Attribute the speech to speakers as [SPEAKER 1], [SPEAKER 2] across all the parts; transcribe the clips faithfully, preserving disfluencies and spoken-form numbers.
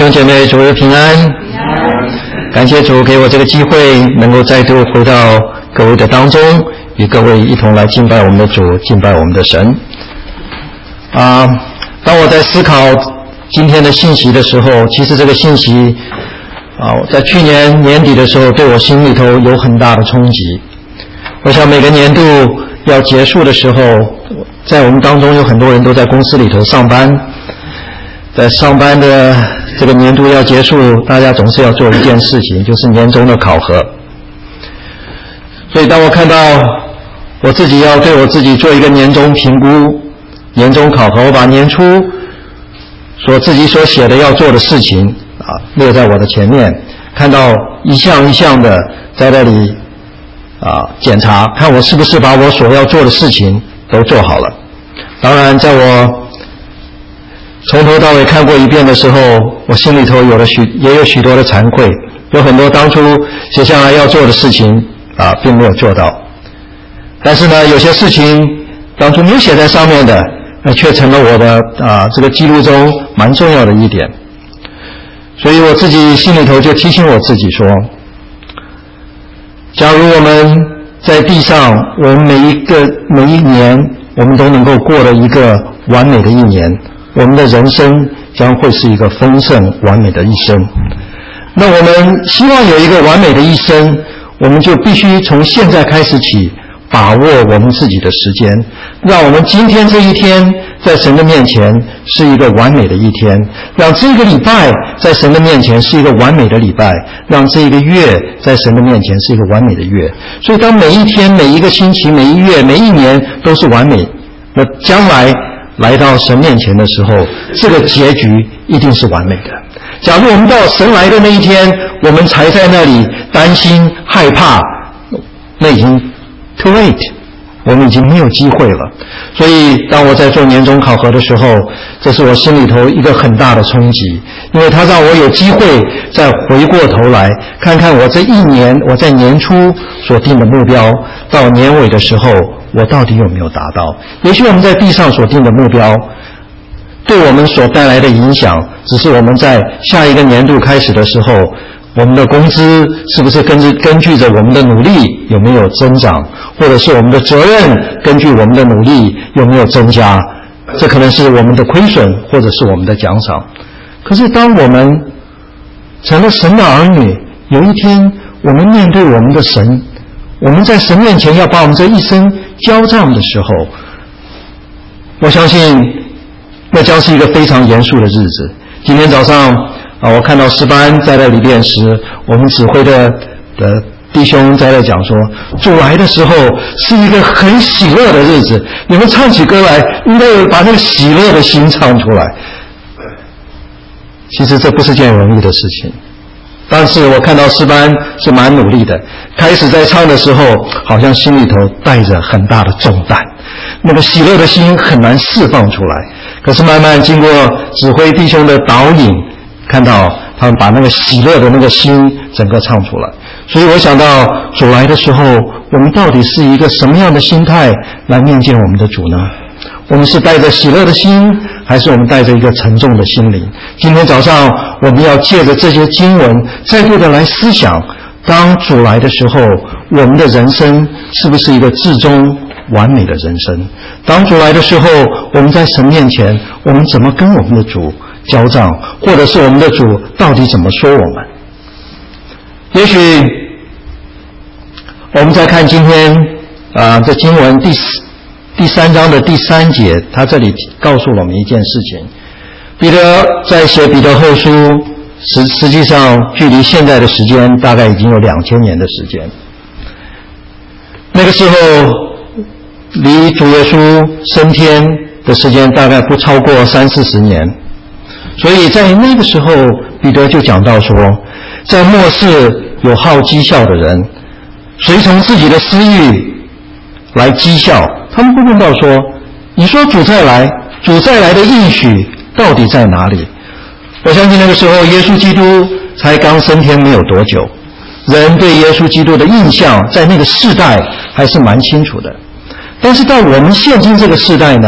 [SPEAKER 1] 兄姐妹，主日平安。感谢主给我这个机会，能够再度回到各位的当中，与各位一同来敬拜我们的主，敬拜我们的神。啊，当我在思考今天的信息的时候，其实这个信息啊，在去年年底的时候，对我心里头有很大的冲击。我想每个年度要结束的时候，在我们当中有很多人都在公司里头上班，在上班的这个年度要结束，大家总是要做一件事情，就是年终的考核。所以当我看到我自己要对我自己做一个年终评估、年终考核，我把年初所自己所写的要做的事情啊列在我的前面，看到一项一项的在那里啊检查，看我是不是把我所要做的事情都做好了。当然在我从头到尾看过一遍的时候，我心里头有了许也有许多的惭愧，有很多当初写下来要做的事情啊并没有做到。但是呢，有些事情当初没有写在上面的，那却成了我的啊这个记录中蛮重要的一点。所以我自己心里头就提醒我自己说，假如我们在地上，我们每一个每一年我们都能够过了一个完美的一年，我们的人生将会是一个丰盛完美的一生。那我们希望有一个完美的一生，我们就必须从现在开始起把握我们自己的时间，让我们今天这一天在神的面前是一个完美的一天，让这个礼拜在神的面前是一个完美的礼拜，让这个月在神的面前是一个完美的月。所以当每一天、每一个星期、每一月、每一年都是完美，那将来来到神面前的时候，这个结局一定是完美的。假如我们到神来的那一天，我们才在那里担心害怕，那已经 too late， 我们已经没有机会了。所以当我在做年终考核的时候，这是我心里头一个很大的冲击，因为它让我有机会再回过头来看看我这一年我在年初所定的目标，到年尾的时候我到底有没有达到。也许我们在地上所定的目标对我们所带来的影响，只是我们在下一个年度开始的时候，我们的工资是不是根据根据着我们的努力有没有增长，或者是我们的责任根据我们的努力有没有增加，这可能是我们的亏损，或者是我们的奖赏。可是当我们成了神的儿女，有一天我们面对我们的神，我们在神面前要把我们这一生交账的时候，我相信那将是一个非常严肃的日子。今天早上啊，我看到诗班在那里练时，我们指挥的的弟兄在那讲说，主来的时候是一个很喜乐的日子，你们唱起歌来应该有把那个喜乐的心唱出来。其实这不是件容易的事情，但是我看到诗班是蛮努力的，开始在唱的时候好像心里头带着很大的重担，那个喜乐的心很难释放出来。可是慢慢经过指挥弟兄的导引，看到他们把那个喜乐的那个心整个唱出来。所以我想到主来的时候，我们到底是一个什么样的心态来面见我们的主呢？我们是带着喜乐的心，还是我们带着一个沉重的心灵？今天早上我们要借着这些经文再度的来思想，当主来的时候，我们的人生是不是一个至终完美的人生？当主来的时候，我们在神面前，我们怎么跟我们的主交账，或者是我们的主到底怎么说我们？也许我们再看今天啊，这经文第第三章的第三节，他这里告诉了我们一件事情。彼得在写彼得后书，实实际上距离现在的时间大概已经有两千年的时间。那个时候离主耶稣升天的时间大概不超过三四十年，所以在那个时候彼得就讲到说，在末世有好讥笑的人，随从自己的私欲来讥笑，他们会问到说，你说主再来，主再来的应许到底在哪里？我相信那个时候耶稣基督才刚升天没有多久，人对耶稣基督的印象在那个世代还是蛮清楚的。但是到我们现今这个世代呢，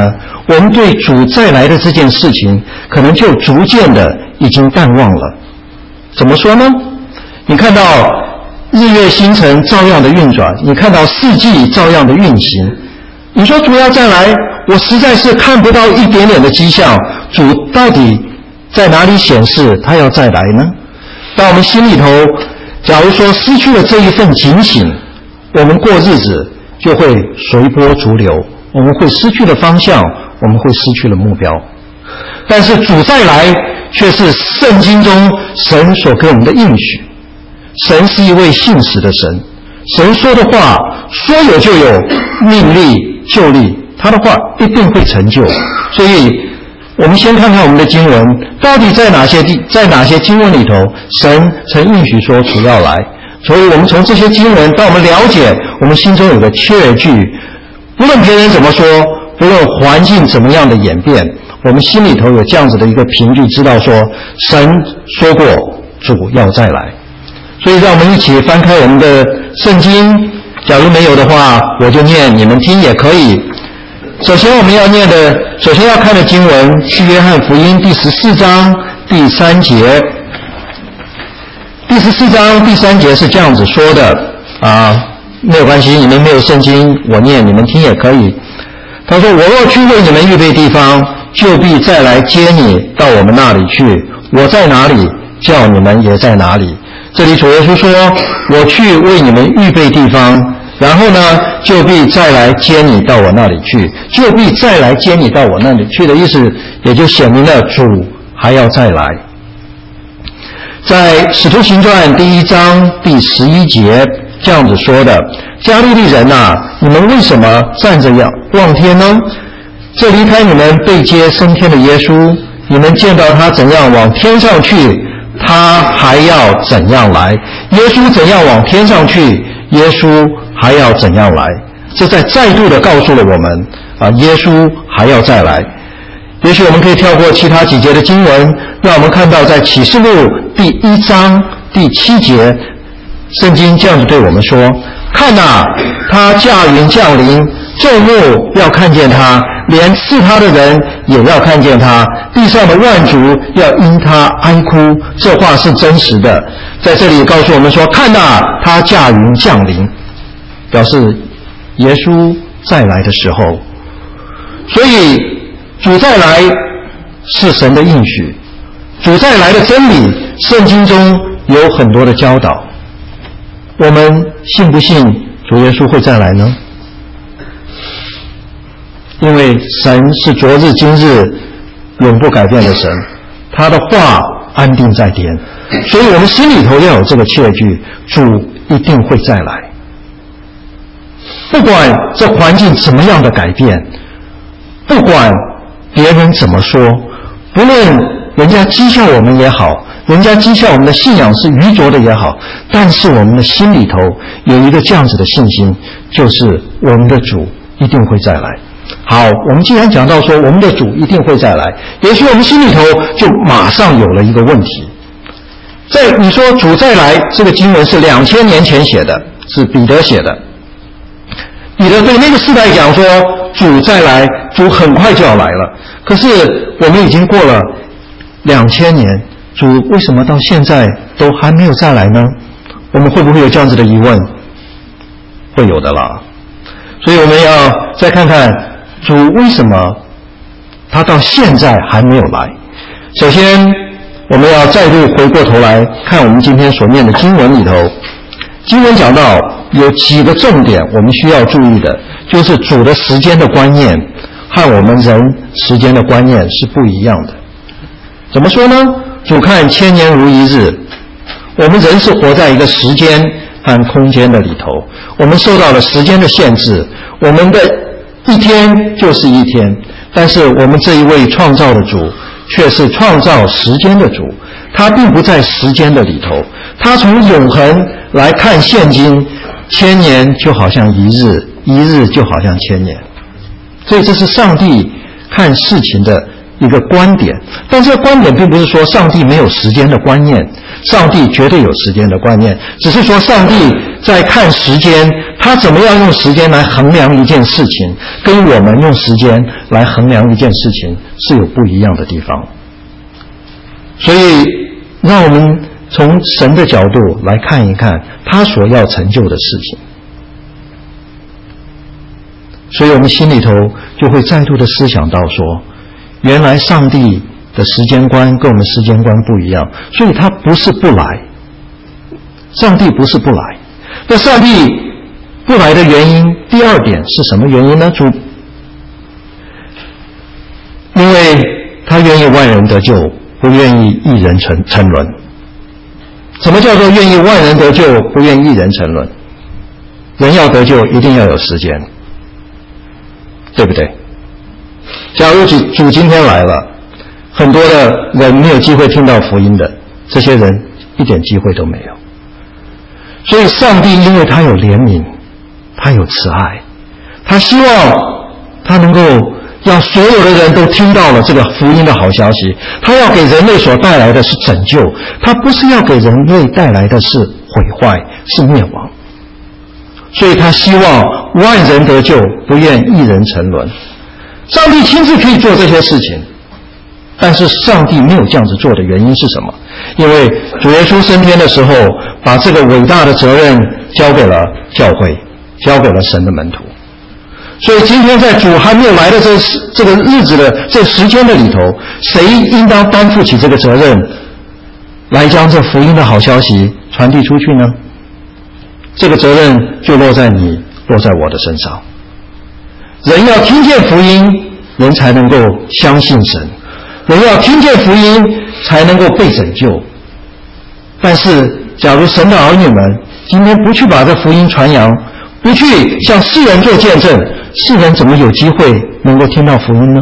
[SPEAKER 1] 我们对主再来的这件事情，可能就逐渐的已经淡忘了。怎么说呢？你看到日月星辰照样的运转，你看到四季照样的运行。你说主要再来，我实在是看不到一点点的迹象，主到底在哪里显示他要再来呢？当我们心里头假如说失去了这一份警醒，我们过日子就会随波逐流，我们会失去了方向，我们会失去了目标。但是主再来却是圣经中神所给我们的应许。神是一位信实的神，神说的话说有就有，命立就立，他的话一定会成就。所以我们先看看我们的经文，到底在哪些地，在哪些经文里头，神曾应许说主要来。所以我们从这些经文，当我们了解，我们心中有个确据，不论别人怎么说，不论环境怎么样的演变，我们心里头有这样子的一个凭据，知道说神说过主要再来。所以让我们一起翻开我们的圣经，假如没有的话，我就念，你们听也可以。首先我们要念的，首先要看的经文是约翰福音第十四章第三节。第十四章第三节是这样子说的啊，没有关系，你们没有圣经，我念，你们听也可以。他说：“我若去为你们预备地方，就必再来接你到我们那里去。我在哪里，叫你们也在哪里。”这里主耶稣说：“我去为你们预备地方。”然后呢，就必再来接你到我那里去，就必再来接你到我那里去的意思，也就显明了主还要再来。在使徒行传第一章第十一节这样子说的：加利利人啊，你们为什么站着望天呢？这离开你们被接升天的耶稣，你们见到他怎样往天上去，他还要怎样来。耶稣怎样往天上去，耶稣还要怎样来。这在再度的告诉了我们啊，耶稣还要再来。也许我们可以跳过其他几节的经文，让我们看到在启示录第一章第七节，圣经这样子对我们说：看哪，他驾云降临，众目要看见他，连刺他的人也要看见他，地上的万族要因他哀哭。这话是真实的。在这里告诉我们说，看哪，他驾云降临，表示耶稣再来的时候。所以主再来是神的应许，主再来的真理，圣经中有很多的教导。我们信不信主耶稣会再来呢？因为神是昨日今日永不改变的神，他的话安定在天，所以我们心里头要有这个确据，主一定会再来。不管这环境怎么样的改变，不管别人怎么说，不论人家讥笑我们也好，人家讥笑我们的信仰是愚拙的也好，但是我们的心里头有一个这样子的信心，就是我们的主一定会再来。好，我们既然讲到说我们的主一定会再来，也许我们心里头就马上有了一个问题。在你说主再来，这个经文是两千年前写的，是彼得写的。彼得对那个世代讲说，主再来，主很快就要来了。可是我们已经过了两千年，主为什么到现在都还没有再来呢？我们会不会有这样子的疑问？会有的啦。所以我们要再看看主为什么他到现在还没有来。首先我们要再度回过头来看我们今天所念的经文里头，经文讲到有几个重点我们需要注意的，就是主的时间的观念和我们人时间的观念是不一样的。怎么说呢？主看千年如一日，我们人是活在一个时间和空间的里头，我们受到了时间的限制，我们的一天就是一天，但是我们这一位创造的主却是创造时间的主，他并不在时间的里头，他从永恒来看现今，千年就好像一日，一日就好像千年。所以这是上帝看事情的一个观点，但这个观点并不是说上帝没有时间的观念，上帝绝对有时间的观念，只是说上帝在看时间，他怎么样用时间来衡量一件事情，跟我们用时间来衡量一件事情是有不一样的地方。所以让我们从神的角度来看一看他所要成就的事情，所以我们心里头就会再度的思想到说，原来上帝的时间观跟我们时间观不一样，所以他不是不来，上帝不是不来。那上帝不来的原因，第二点是什么原因呢？主，因为他愿意万人得救，不愿意一人沉沉沦。什么叫做愿意万人得救，不愿意一人沉沦？人要得救，一定要有时间，对不对？假如主主今天来了，很多的人没有机会听到福音的，这些人一点机会都没有。所以上帝因为他有怜悯，他有慈爱，他希望他能够让所有的人都听到了这个福音的好消息。他要给人类所带来的是拯救，他不是要给人类带来的是毁坏，是灭亡。所以他希望万人得救，不愿一人沉沦。上帝亲自可以做这些事情，但是上帝没有这样子做的原因是什么？因为主耶稣升天的时候，把这个伟大的责任交给了教会，交给了神的门徒。所以今天在主还没有来的这这个日子的这时间的里头，谁应当担负起这个责任，来将这福音的好消息传递出去呢？这个责任就落在你，落在我的身上。人要听见福音，人才能够相信神，人要听见福音才能够被拯救。但是假如神的儿女们今天不去把这福音传扬，不去向世人做见证，世人怎么有机会能够听到福音呢？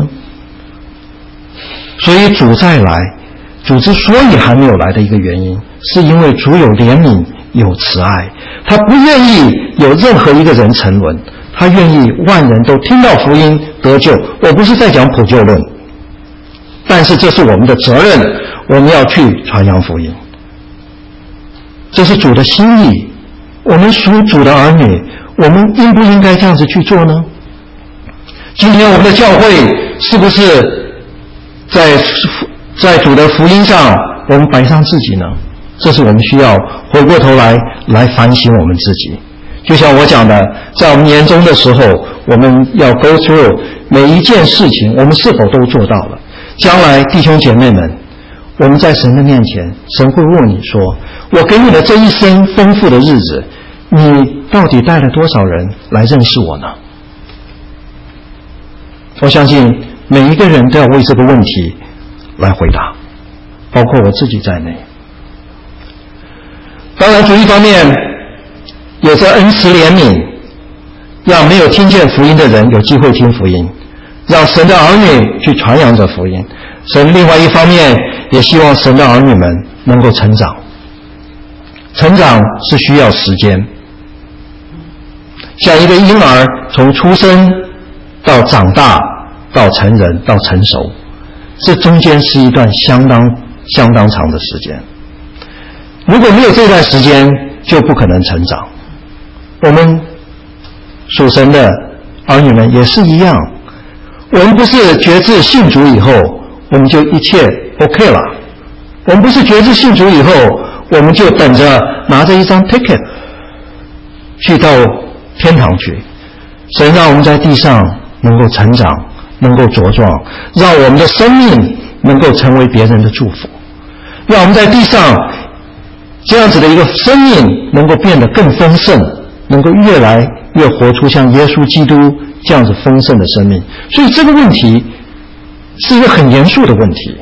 [SPEAKER 1] 所以主再来，主之所以还没有来的一个原因，是因为主有怜悯，有慈爱，他不愿意有任何一个人沉沦，他愿意万人都听到福音得救。我不是在讲普救论，但是这是我们的责任，我们要去传扬福音，这是主的心意。我们属主的儿女，我们应不应该这样子去做呢？今天我们的教会是不是在在主的福音上我们摆上自己呢？这是我们需要回过头来来反省我们自己。就像我讲的，在我们年终的时候，我们要 go through 每一件事情，我们是否都做到了？将来弟兄姐妹们，我们在神的面前，神会问你说，我给你的这一生丰富的日子，你到底带了多少人来认识我呢？我相信每一个人都要为这个问题来回答，包括我自己在内。当然主一方面有着恩慈怜悯，让没有听见福音的人有机会听福音，让神的儿女去传扬着福音。神另外一方面也希望神的儿女们能够成长，成长是需要时间。像一个婴儿从出生到长大到成人到成熟，这中间是一段相当相当长的时间。如果没有这段时间，就不可能成长。我们属神的儿女们也是一样，我们不是决志信主以后我们就一切 OK 了，我们不是决志信主以后我们就等着拿着一张 ticket 去到天堂去。神让我们在地上能够成长，能够茁壮，让我们的生命能够成为别人的祝福，让我们在地上这样子的一个生命能够变得更丰盛，能够越来越活出像耶稣基督这样子丰盛的生命。所以这个问题是一个很严肃的问题，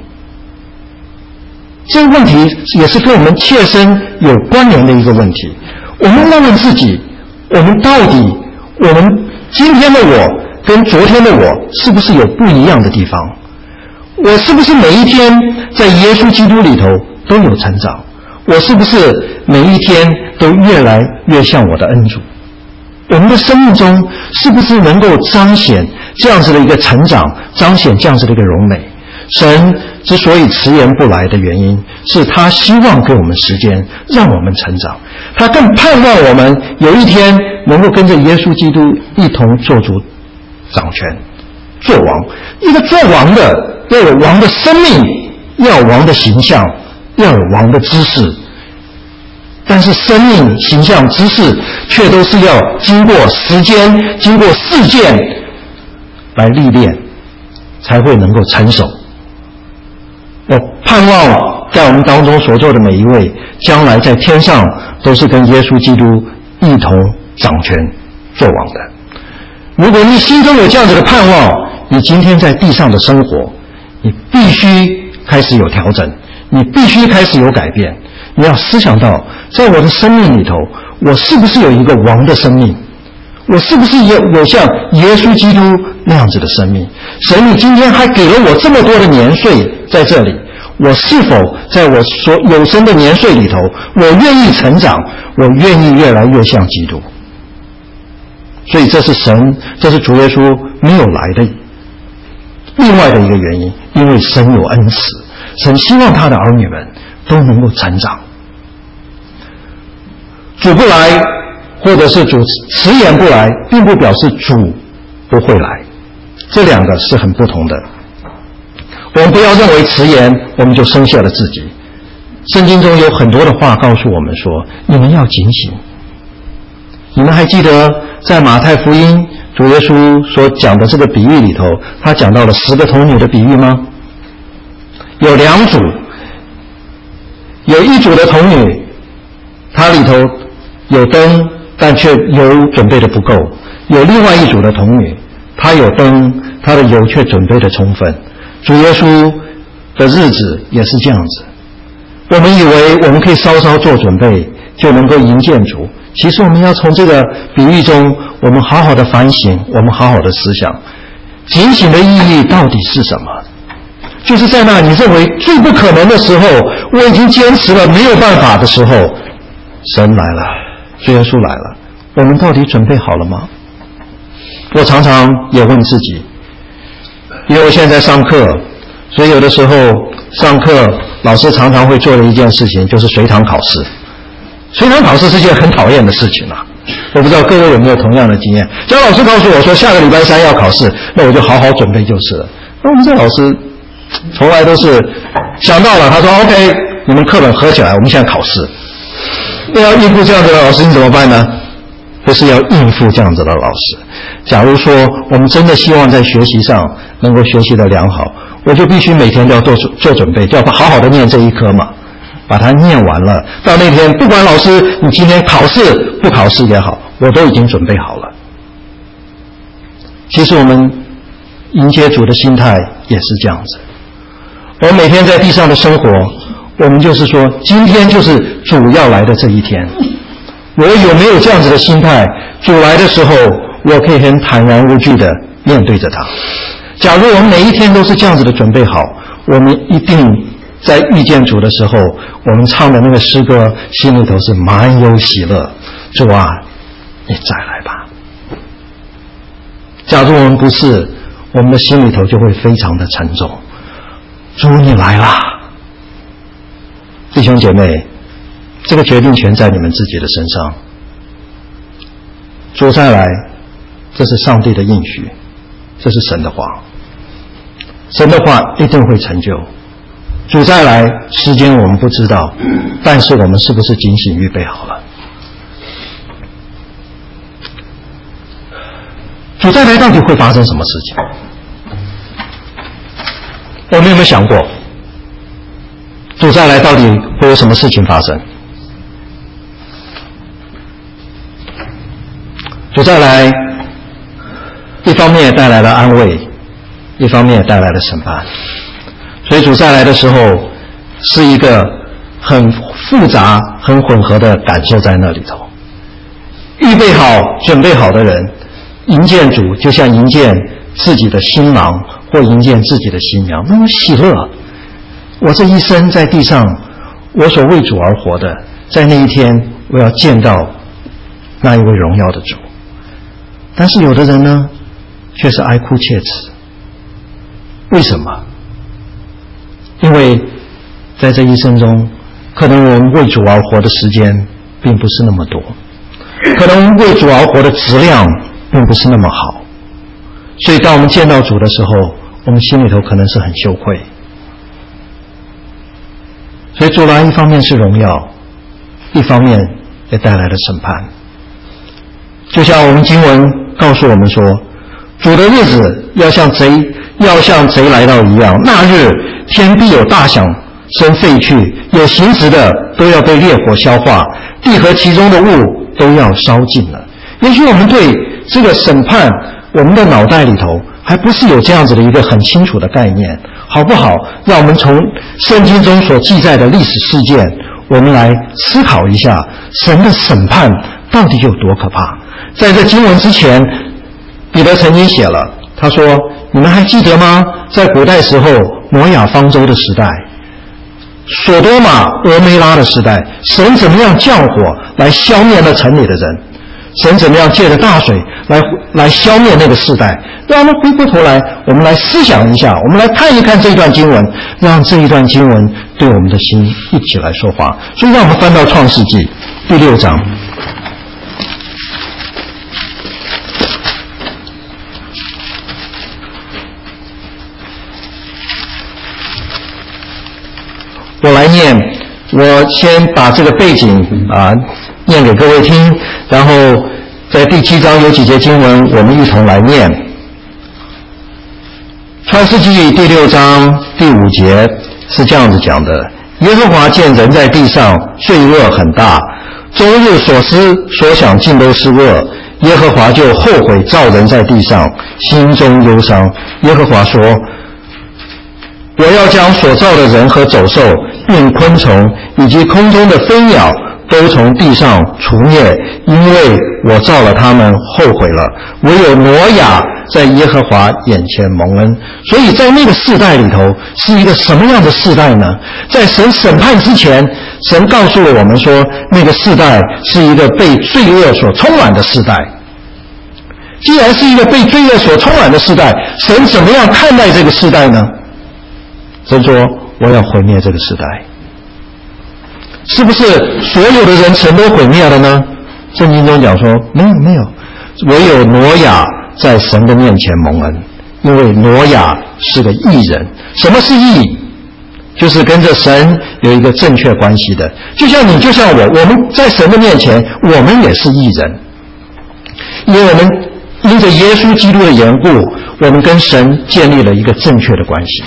[SPEAKER 1] 这个问题也是跟我们切身有关联的一个问题。我们问问自己，我们到底我们今天的我跟昨天的我是不是有不一样的地方？我是不是每一天在耶稣基督里头都有成长？我是不是每一天都越来越像我的恩主？我们的生命中是不是能够彰显这样子的一个成长，彰显这样子的一个荣美？ 神之所以迟延不来的原因，是他希望给我们时间，让我们成长。他更盼望我们有一天能够跟着耶稣基督一同做主、掌权、做王。一个做王的要有王的生命，要有王的形象，要有王的知识。但是生命、形象、知识却都是要经过时间、经过事件来历练，才会能够成熟。我盼望在我们当中所做的每一位，将来在天上都是跟耶稣基督一同掌权做王的。如果你心中有这样子的盼望，你今天在地上的生活，你必须开始有调整，你必须开始有改变。你要思想到，在我的生命里头，我是不是有一个王的生命？我是不是有有像耶稣基督那样子的生命？神，你今天还给了我这么多的年岁在这里，我是否在我所有生的年岁里头，我愿意成长，我愿意越来越像基督？所以这是神，这是主耶稣没有来的另外的一个原因，因为神有恩慈，神希望他的儿女们都能够成长。主不来，或者是主迟延不来，并不表示主不会来，这两个是很不同的。我们不要认为迟延我们就生下了自己。圣经中有很多的话告诉我们说，你们要警醒。你们还记得在马太福音主耶稣所讲的这个比喻里头，他讲到了十个童女的比喻吗？有两组，有一组的童女，它里头有灯，但却油准备的不够；有另外一组的童女，她有灯，她的油却准备的充分。主耶稣的日子也是这样子。我们以为我们可以稍稍做准备就能够迎见主，其实我们要从这个比喻中，我们好好的反省，我们好好的思想，警醒的意义到底是什么？就是在那你认为最不可能的时候，我已经坚持了没有办法的时候，神来了，主耶稣来了，我们到底准备好了吗？我常常也问自己，因为我现在上课，所以有的时候上课老师常常会做的一件事情就是随堂考试。随堂考试是件很讨厌的事情啊，我不知道各位有没有同样的经验。只要老师告诉我说下个礼拜三要考试，那我就好好准备就是了。那我们这老师从来都是想到了，他说 OK， 你们课本合起来，我们现在考试。那要应付这样子的老师你怎么办呢？不是要应付这样子的老师。假如说我们真的希望在学习上能够学习得良好，我就必须每天都要做做准备，就要好好的念这一科嘛，把它念完了，到那天不管老师你今天考试不考试也好，我都已经准备好了。其实我们迎接主的心态也是这样子。我们每天在地上的生活，我们就是说今天就是主要来的这一天，我有没有这样子的心态？主来的时候我可以很坦然无惧的面对着他。假如我们每一天都是这样子的准备好，我们一定在遇见主的时候，我们唱的那个诗歌心里头是满有喜乐。主啊，你再来吧。假如我们不是，我们的心里头就会非常的沉重。主你来啦。弟兄姐妹，这个决定权在你们自己的身上。主再来，这是上帝的应许，这是神的话。神的话一定会成就。主再来，时间我们不知道，但是我们是不是警醒预备好了？主再来到底会发生什么事情？我们有没有想过，主再来到底会有什么事情发生？主再来，一方面也带来了安慰，一方面也带来了审判。所以主再来的时候是一个很复杂很混合的感受在那里头。预备好准备好的人迎见主，就像迎见自己的新郎或迎见自己的新娘，那么喜乐。我这一生在地上，我所为主而活的，在那一天我要见到那一位荣耀的主。但是有的人呢却是哀哭切齿。为什么？ 因为在这一生中，可能我们为主而活的时间并不是那么多，可能为主而活的质量并不是那么好，所以当我们见到主的时候，我们心里头可能是很羞愧。所以主来一方面是荣耀，一方面也带来了审判。就像我们经文告诉我们说，主的日子要像贼要像贼来到一样，那日天必有大响声废去，有形质的都要被烈火消化，地和其中的物都要烧尽了。也许我们对这个审判，我们的脑袋里头还不是有这样子的一个很清楚的概念，好不好？让我们从圣经中所记载的历史事件，我们来思考一下神的审判到底有多可怕。在这经文之前，彼得曾经写了，他说，你们还记得吗？在古代时候，挪亚方舟的时代，索多玛俄梅拉的时代，神怎么样降火来消灭那城里的人，神怎么样借着大水来来消灭那个世代。让我们回过头来，我们来思想一下，我们来看一看这段经文，让这一段经文对我们的心一起来说话。所以让我们翻到创世纪第六章。我来念，我先把这个背景啊念给各位听，然后在第七章有几节经文我们一同来念。创世纪第六章第五节是这样子讲的，耶和华见人在地上罪恶很大，终日所思所想尽都是恶，耶和华就后悔造人在地上，心中忧伤。耶和华说，我要将所造的人和走兽并昆虫以及空中的飞鸟都从地上除灭，因为我造了他们后悔了。唯有挪亚在耶和华眼前蒙恩。所以在那个世代里头是一个什么样的世代呢？在神审判之前，神告诉了我们说，那个世代是一个被罪恶所充满的世代。既然是一个被罪恶所充满的世代，神怎么样看待这个世代呢？神说，我要毁灭这个时代。是不是所有的人神都毁灭了呢？圣经中讲说，没有没有，唯有挪亚在神的面前蒙恩，因为挪亚是个义人。什么是义？就是跟着神有一个正确关系的。就像你，就像我，我们在神的面前，我们也是义人，因为我们因着耶稣基督的缘故，我们跟神建立了一个正确的关系。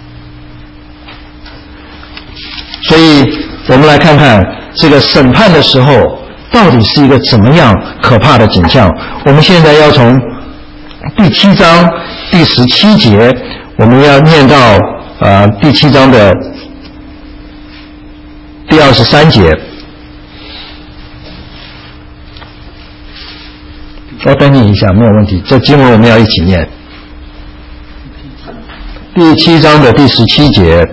[SPEAKER 1] 所以我们来看看这个审判的时候到底是一个怎么样可怕的景象。我们现在要从第七章第十七节，我们要念到呃第七章的第二十三节。我等你一下，没有问题。这经文我们要一起念。第七章的第十七节。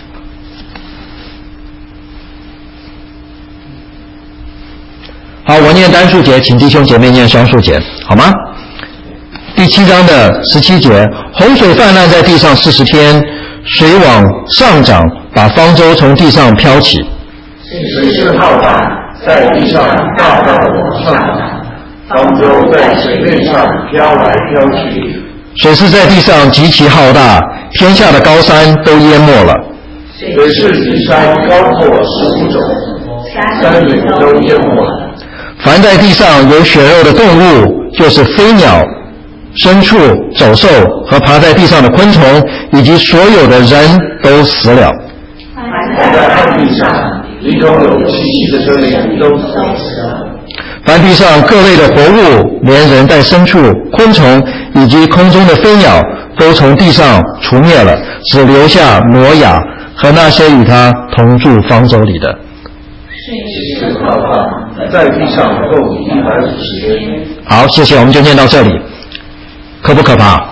[SPEAKER 1] 好，我念单数节，请弟兄姐妹念双数节，好吗？第七章的十七节，洪水泛滥在地上四十天，水往上涨，把方舟从地上飘起。
[SPEAKER 2] 水势浩大，在地上大大往上涨，方舟在水面上飘来飘去。
[SPEAKER 1] 水势在地上极其浩大，天下的高山都淹没了。
[SPEAKER 2] 水势比山高过十五肘，山岭都淹没了。
[SPEAKER 1] 凡在地上有血肉的动物，就是飞鸟、牲畜、走兽和爬在地上的昆虫，以及所有的人都死了。
[SPEAKER 2] 凡在旱地上一同有气息的生灵都死了。
[SPEAKER 1] 凡地上各类的活物，连人带牲畜、昆虫以及空中的飞鸟，都从地上除灭了，只留下挪亚和那些与他同住方舟里的。
[SPEAKER 2] 水势浩大，在地上够一百五十天。
[SPEAKER 1] 好，谢谢，我们就念到这里。可不可怕？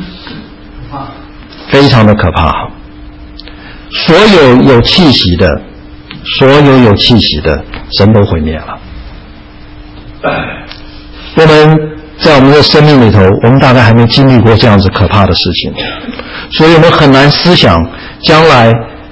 [SPEAKER 1] 非常的可怕。所有有气息的，所有有气息的，神都毁灭了。我们在我们的生命里头，我们大概还没经历过这样子可怕的事情，所以我们很难思想将来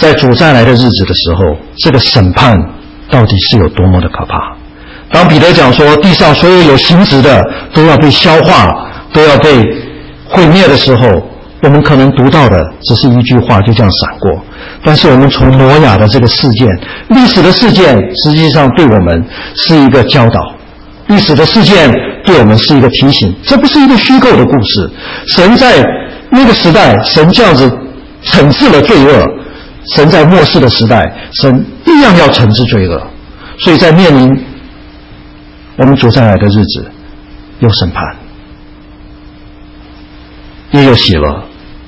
[SPEAKER 1] 在主再来的日子的时候，这个审判到底是有多么的可怕。当彼得讲说地上所有有形质的都要被消化，都要被毁灭的时候，我们可能读到的只是一句话就这样闪过，但是我们从挪亚的这个事件，历史的事件实际上对我们是一个教导，历史的事件对我们是一个提醒，这不是一个虚构的故事。神在那个时代，神这样子惩治了罪恶，神在末世的时代，神一样要惩治罪恶。所以在面临我们主再来的日子，有审判，也有喜乐。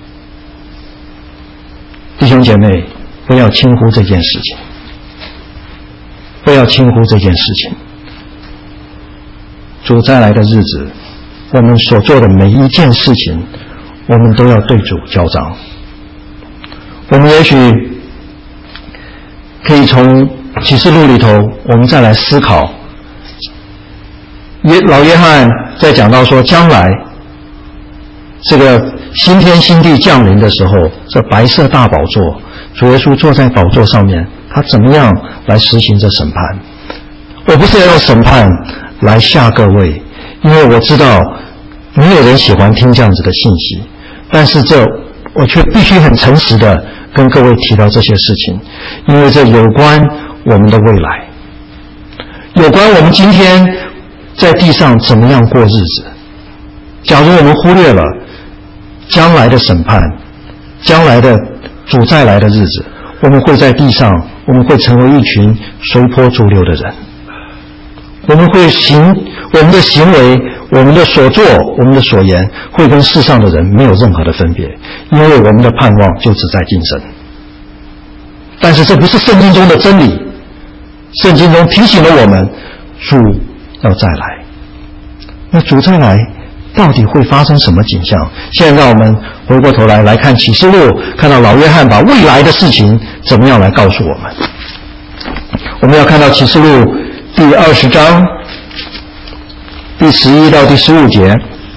[SPEAKER 1] 弟兄姐妹，不要轻忽这件事情，不要轻忽这件事情。主再来的日子，我们所做的每一件事情，我们都要对主交账。我们也许可以从启示录里头，我们再来思考。约老约翰在讲到说，将来这个新天新地降临的时候，这白色大宝座，主耶稣坐在宝座上面，他怎么样来实行这审判？我不是要用审判来吓各位，因为我知道没有人喜欢听这样子的信息，但是这我却必须很诚实的跟各位提到这些事情，因为这有关我们的未来，有关我们今天在地上怎么样过日子。假如我们忽略了将来的审判，将来的主再来的日子，我们会在地上，我们会成为一群随波逐流的人。我们会行我们的行为，我们的所作，我们的所言，会跟世上的人没有任何的分别，因为我们的盼望就只在今生。但是这不是圣经中的真理，圣经中提醒了我们，主要再来。那主再来到底会发生什么景象？现在让我们回过头来来看启示录，看到老约翰把未来的事情怎么样来告诉我们。我们要看到启示录第二十章第十一到第十五节。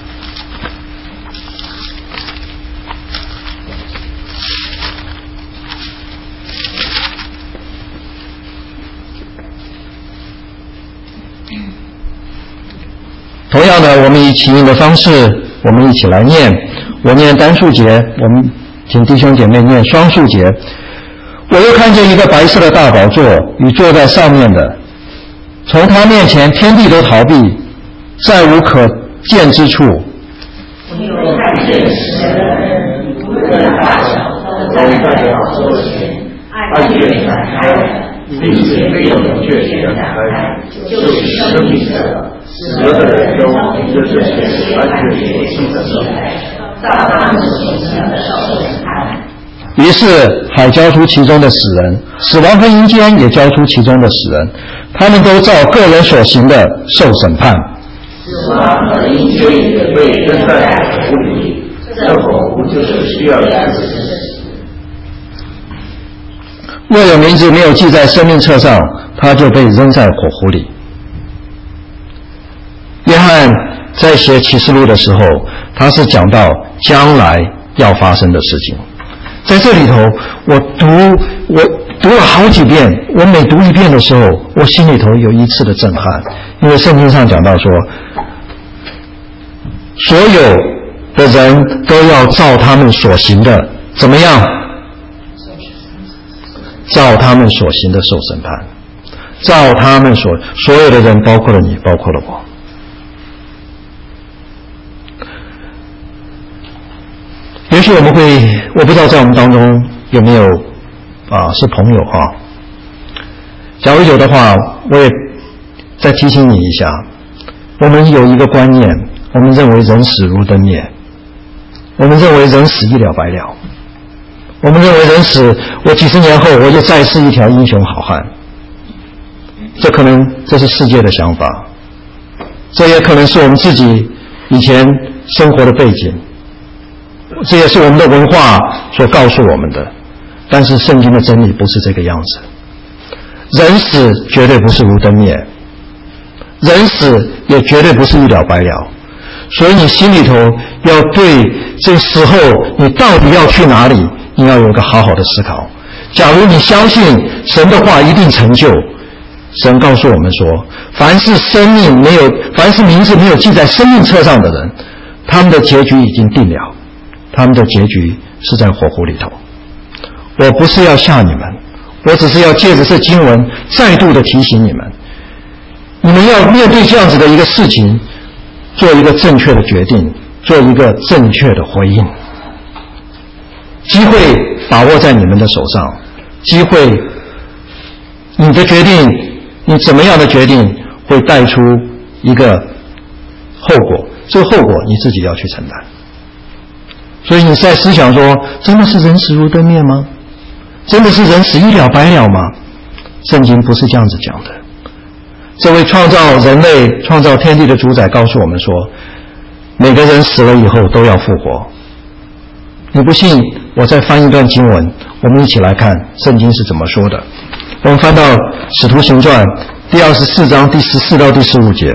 [SPEAKER 1] 同样的，我们以起音的方式，我们一起来念。我念单数节，我们请弟兄姐妹念双数节。我又看见一个白色的大宝座，与坐在上面的，从他面前天地都逃避，再无可见之处。
[SPEAKER 2] 我又看见十个人，无论大小，都站在宝座前，按卷展开了，并且没有卷展开，就是生命的。死了的人都凭着这些安卷所记的记载，照他们所行的受审判。
[SPEAKER 1] 于是海交出其中的死人，死亡和阴间也交出其中的死人，他们都照个人所行的受审判。
[SPEAKER 2] 死亡和阴间也被扔在火湖里，这火湖就是需要死。
[SPEAKER 1] 若有名字没有记在生命册上，他就被扔在火湖里。约翰在写启示录的时候，他是讲到将来要发生的事情。在这里头，我读我读了好几遍，我每读一遍的时候，我心里头有一次的震撼，因为圣经上讲到说，所有的人都要照他们所行的怎么样？照他们所行的受审判，照他们所所有的人，包括了你，包括了我。也许我们会，我不知道在我们当中有没有啊是朋友哈、啊。假如有的话，我也再提醒你一下，我们有一个观念，我们认为人死如灯灭，我们认为人死一了百了，我们认为人死，我几十年后我就再是一条英雄好汉。这可能这是世界的想法，这也可能是我们自己以前生活的背景。这也是我们的文化所告诉我们的，但是圣经的真理不是这个样子。人死绝对不是如灯灭，人死也绝对不是一了百了。所以你心里头要对这时候你到底要去哪里，你要有一个好好的思考。 假如你相信神的话一定成就，神告诉我们说，凡是生命没有，凡是名字没有记在生命册上的人，他们的结局已经定了，他们的结局是在火湖里头。我不是要吓你们，我只是要借着这经文再度的提醒你们，你们要面对这样子的一个事情，做一个正确的决定，做一个正确的回应。机会把握在你们的手上，机会，你的决定，你怎么样的决定会带出一个后果，这个后果你自己要去承担。所以你在思想说，真的是人死如灯灭吗？真的是人死一了百了吗？圣经不是这样子讲的。这位创造人类、创造天地的主宰告诉我们说，每个人死了以后都要复活。你不信，我再翻一段经文，我们一起来看圣经是怎么说的。我们翻到使徒行传第二十四章第十四到第十五节。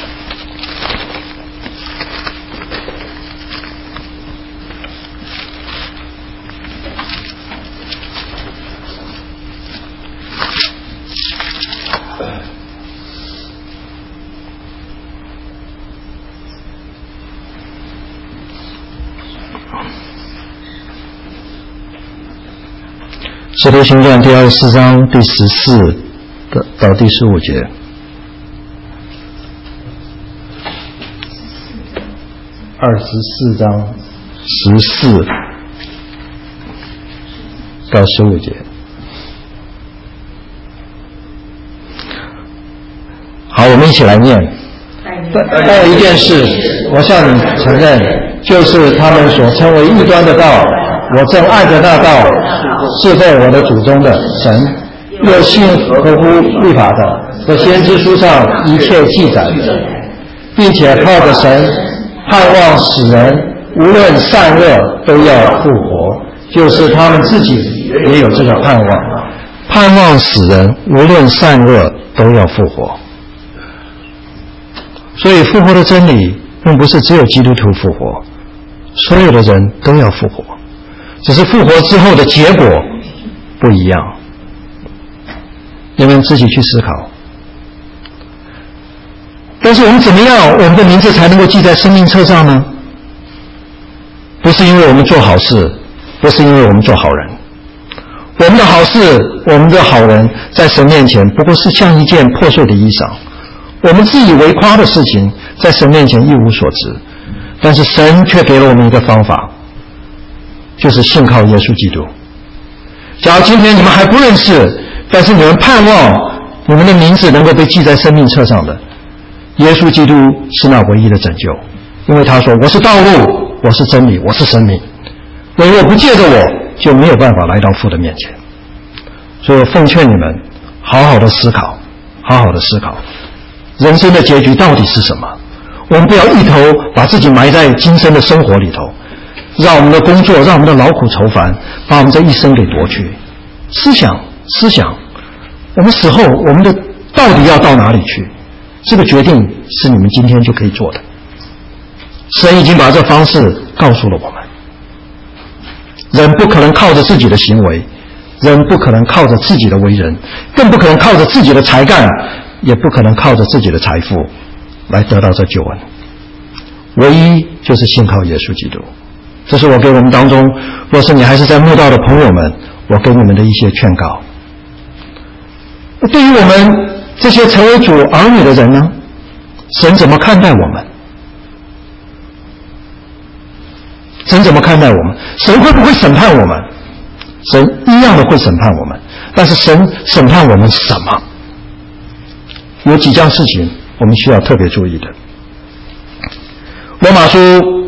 [SPEAKER 1] 使徒行传第二十四章第十四到第十五节。二十四章十四到十五节。好，我们一起来念。还有一件事，我向你承认，就是他们所称为异端的道，我正按着那道侍奉我的祖宗的神，又信合乎律法的和先知书上一切记载的，并且靠着神盼望使人无论善恶都要复活，就是他们自己也有这个盼望，盼望使人无论善恶都要复活。所以复活的真理并不是只有基督徒复活，所有的人都要复活，只是复活之后的结果不一样。你们自己去思考。但是我们怎么样，我们的名字才能够记在生命册上呢？不是因为我们做好事，不是因为我们做好人。我们的好事，我们的好人，在神面前不过是像一件破碎的衣裳。我们自以为夸的事情，在神面前一无所知。但是神却给了我们一个方法，就是信靠耶稣基督。假如今天你们还不认识，但是你们盼望你们的名字能够被记在生命册上的，耶稣基督是那唯一的拯救。因为他说，我是道路，我是真理，我是生命，唯我不借着我，就没有办法来到父的面前。所以我奉劝你们好好的思考，好好的思考人生的结局到底是什么。我们不要一头把自己埋在今生的生活里头，让我们的工作，让我们的劳苦愁烦把我们这一生给夺去。思想思想我们死后我们的到底要到哪里去，这个决定是你们今天就可以做的。神已经把这方式告诉了我们。人不可能靠着自己的行为，人不可能靠着自己的为人，更不可能靠着自己的才干，也不可能靠着自己的财富来得到这救恩。唯一就是信靠耶稣基督。这是我给我们当中，若是你还是在慕道的朋友们，我给你们的一些劝告。对于我们这些成为主儿女的人呢，神怎么看待我们？神怎么看待我们？神会不会审判我们？神一样的会审判我们，但是神审判我们什么？有几件事情我们需要特别注意的。罗马书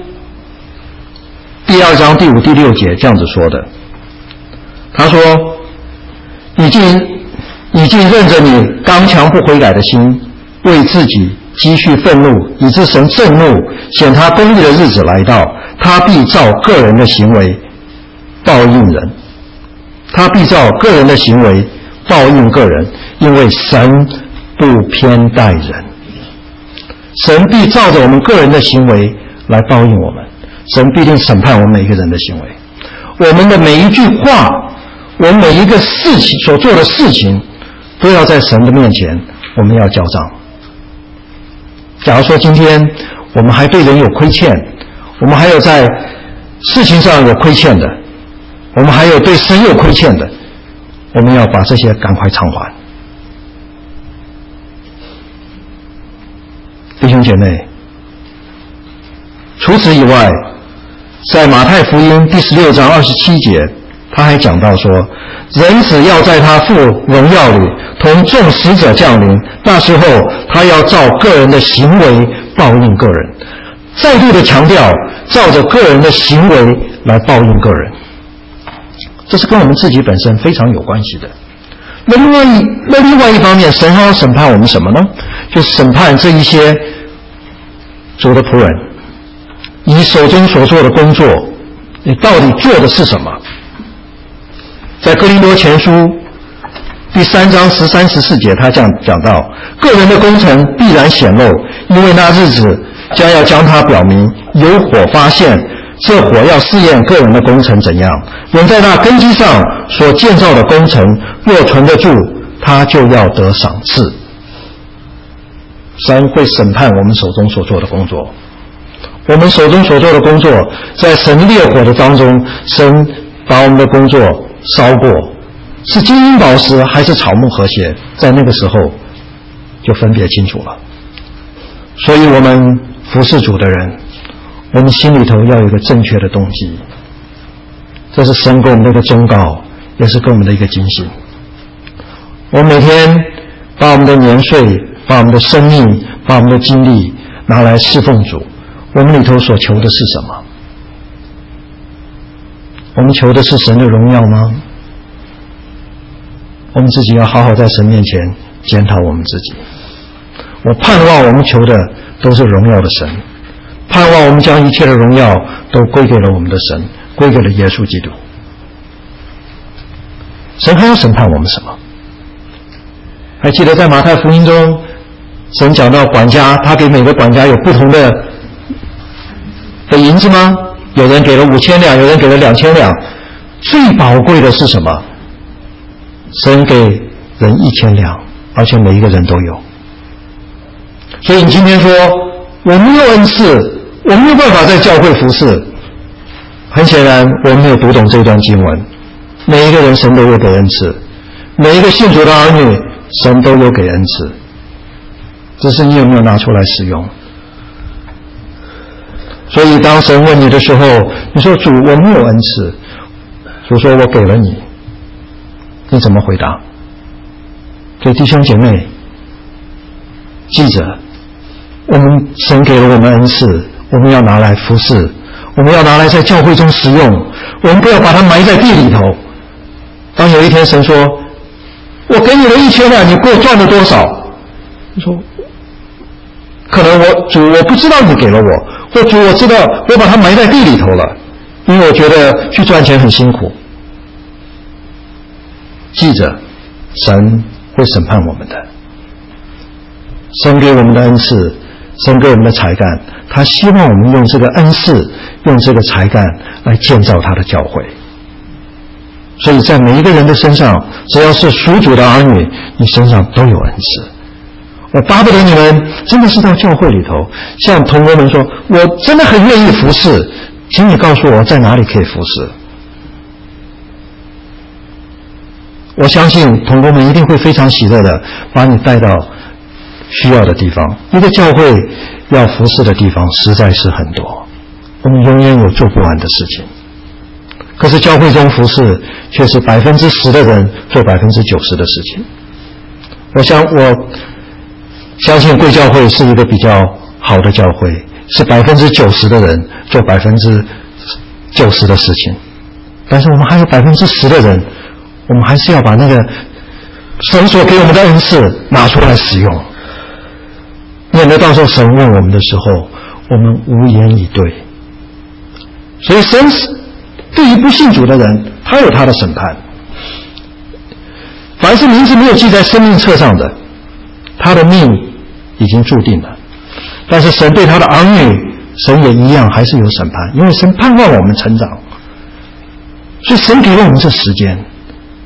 [SPEAKER 1] 第二章第五、第六节这样子说的，他说：“你竟你竟任着你刚强不悔改的心，为自己积蓄愤怒，以致神震怒，显他公义的日子来到，他必照个人的行为报应人。他必照个人的行为报应个人，因为神不偏待人。神必照着我们个人的行为来报应我们，神必定审判我们每一个人的行为。我们的每一句话， 我们每一个事情所做的事情都要在神的面前我们要交账。假如说今天我们还对人有亏欠，我们还有在事情上有亏欠的，我们还有对神有亏欠的，我们要把这些赶快偿还。弟兄姐妹，除此以外，在马太福音第十六章二十七节，他还讲到说，人子要在他父荣耀里同众使者降临，那时候他要照个人的行为报应个人。再度的强调，照着个人的行为来报应个人，这是跟我们自己本身非常有关系的。那另外一那另外一方面，神还要审判我们什么呢？就是审判这一些主的仆人，你手中所做的工作，你到底做的是什么？在哥林多前书第三章十三十四节，他这样讲到：个人的工程必然显露，因为那日子将要将它表明，有火发现，这火要试验个人的工程怎样。人在那根基上所建造的工程，若存得住，他就要得赏赐。神会审判我们手中所做的工作，我们手中所做的工作，在神烈火的当中，神把我们的工作烧过，是金银宝石还是草木和谐，在那个时候就分别清楚了。所以我们服侍主的人，我们心里头要有一个正确的动机，这是神给我们的一个忠告，也是给我们的一个警醒。我们每天把我们的年岁，把我们的生命，把我们的精力拿来侍奉主，我们里头所求的是什么？我们求的是神的荣耀吗？我们自己要好好在神面前检讨我们自己。我盼望我们求的都是荣耀的神，盼望我们将一切的荣耀都归给了我们的神，归给了耶稣基督。神还要审判我们什么？还记得在马太福音中，神讲到管家，他给每个管家有不同的的银子吗？有人给了五千两，有人给了两千两。最宝贵的是什么？神给人一千两，而且每一个人都有。所以你今天说我没有恩赐，我没有办法在教会服侍，很显然我们没有读懂这段经文。每一个人神都有给恩赐，每一个信主的儿女神都有给恩赐，只是你有没有拿出来使用。所以当神问你的时候，你说主我没有恩赐，主说我给了你，你怎么回答？所以弟兄姐妹记着，我们神给了我们恩赐，我们要拿来服侍，我们要拿来在教会中使用，我们不要把它埋在地里头。当有一天神说我给你了一千万，你给我赚了多少？你说可能我主我不知道你给了我，或主我知道我把它埋在地里头了，因为我觉得去赚钱很辛苦。记着，神会审判我们的。神给我们的恩赐，神给我们的才干，他希望我们用这个恩赐，用这个才干来建造他的教会。所以在每一个人的身上，只要是属主的儿女，你身上都有恩赐。我巴不得你们真的是到教会里头，向同工们说，我真的很愿意服侍，请你告诉我在哪里可以服侍。我相信同工们一定会非常喜乐的把你带到需要的地方。一个教会要服侍的地方实在是很多，我们永远有做不完的事情。可是教会中服侍却是百分之十的人做百分之九十的事情。我想我相信贵教会是一个比较好的教会，是百分之九十的人做百分之九十的事情。但是我们还有百分之十的人，我们还是要把那个神所给我们的恩赐拿出来使用，免得到时候神问我们的时候，我们无言以对。所以神对于不信主的人，他有他的审判。凡是名字没有记在生命册上的，他的命已经注定了。但是神对他的儿女，神也一样还是有审判，因为神盼望我们成长。所以神给了我们这时间，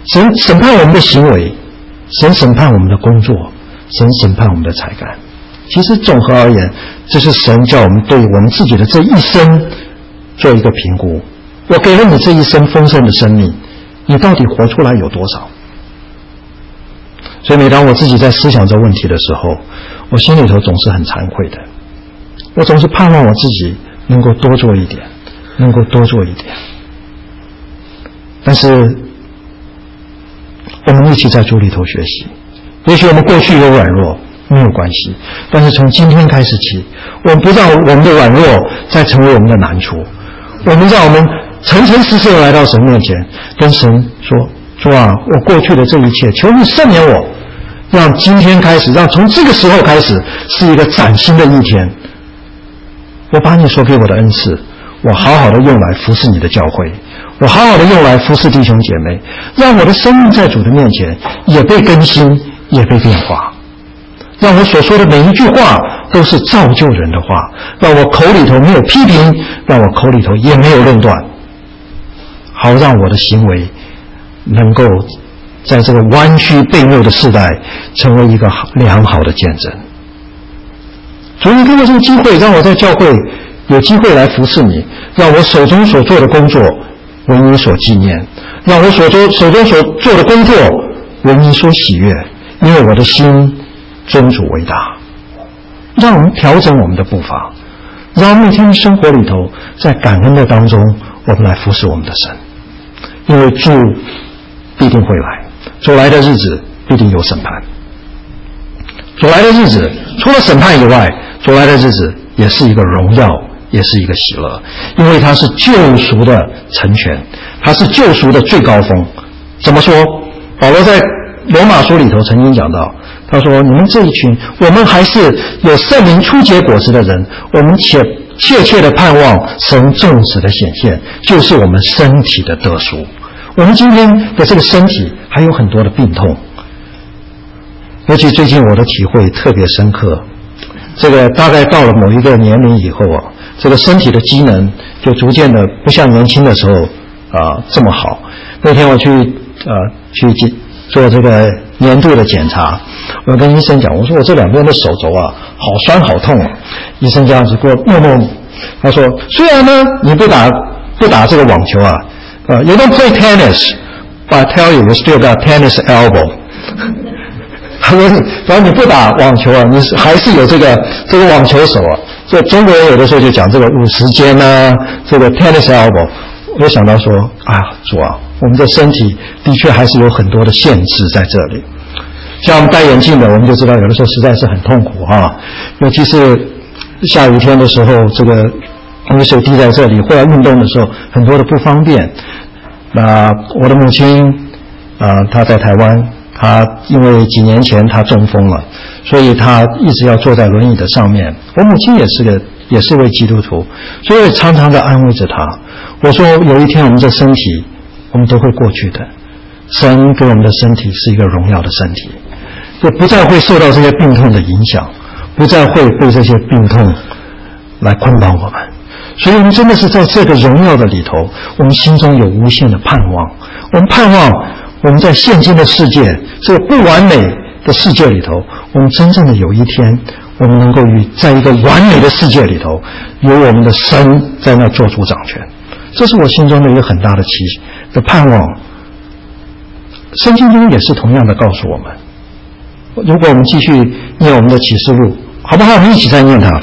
[SPEAKER 1] 神审判我们的行为，神审判我们的工作，神审判我们的才干。其实总和而言，这是神叫我们对我们自己的这一生做一个评估。我给了你这一生丰盛的生命，你到底活出来有多少？所以每当我自己在思想这问题的时候，我心里头总是很惭愧的。我总是盼望我自己能够多做一点，能够多做一点。但是我们一起在主里头学习，也许我们过去有软弱没有关系，但是从今天开始起，我们不让我们的软弱再成为我们的难处，我们让我们诚诚实实的来到神面前，跟神说，主啊，我过去的这一切求你赦免我，让今天开始，让从这个时候开始是一个崭新的一天。我把你所给我的恩赐，我好好的用来服侍你的教会，我好好的用来服侍弟兄姐妹，让我的生命在主的面前也被更新，也被变化，让我所说的每一句话都是造就人的话，让我口里头没有批评，让我口里头也没有论断，好让我的行为能够在这个弯曲悖谬的时代成为一个良好的见证。主，你给我这个机会，让我在教会有机会来服侍你，让我手中所做的工作为你所纪念，让我手中手中所做的工作为你所喜悦，因为我的心尊主为大。让我们调整我们的步伐，让每天的生活里头，在感恩的当中，我们来服侍我们的神，因为主必定会来，主来的日子必定有审判。主来的日子除了审判以外，主来的日子也是一个荣耀，也是一个喜乐，因为它是救赎的成全，它是救赎的最高峰。怎么说？保罗在罗马书里头曾经讲到，他说，你们这一群我们还是有圣灵初结果子的人，我们且切切的盼望神众子的显现，就是我们身体的得赎。我们今天的这个身体还有很多的病痛，尤其最近我的体会特别深刻，这个大概到了某一个年龄以后啊，这个身体的机能就逐渐的不像年轻的时候啊、呃、这么好。那天我去呃去做这个年度的检查，我跟医生讲，我说我这两边的手肘啊好酸好痛啊。医生这样子给我默默，他说，虽然呢你不打不打这个网球啊，呃 you don't play tennis but I tell you you still got tennis elbow 他说反正你不打网球啊，你还是有这个这个网球手啊。所以中国人有的时候就讲这个五十肩啊，这个 tennis elbow。我就想到说，啊，主啊，我们的身体的确还是有很多的限制在这里。像我们戴眼镜的，我们就知道有的时候实在是很痛苦啊，尤其是下雨天的时候，这个因为水滴在这里，或者运动的时候很多的不方便。那我的母亲啊、呃，她在台湾，她因为几年前她中风了，所以她一直要坐在轮椅的上面。我母亲也是个也是位基督徒，所以常常的安慰着她。我说有一天我们这身体我们都会过去的，神给我们的身体是一个荣耀的身体，就不再会受到这些病痛的影响，不再会被这些病痛来捆绑我们。所以我们真的是在这个荣耀的里头，我们心中有无限的盼望。我们盼望我们在现今的世界，这个不完美的世界里头，我们真正的有一天我们能够与在一个完美的世界里头，有我们的神在那做主掌权。这是我心中的一个很大的期的盼望。圣经中也是同样的告诉我们，如果我们继续念我们的启示录，好不好？我们一起再念它。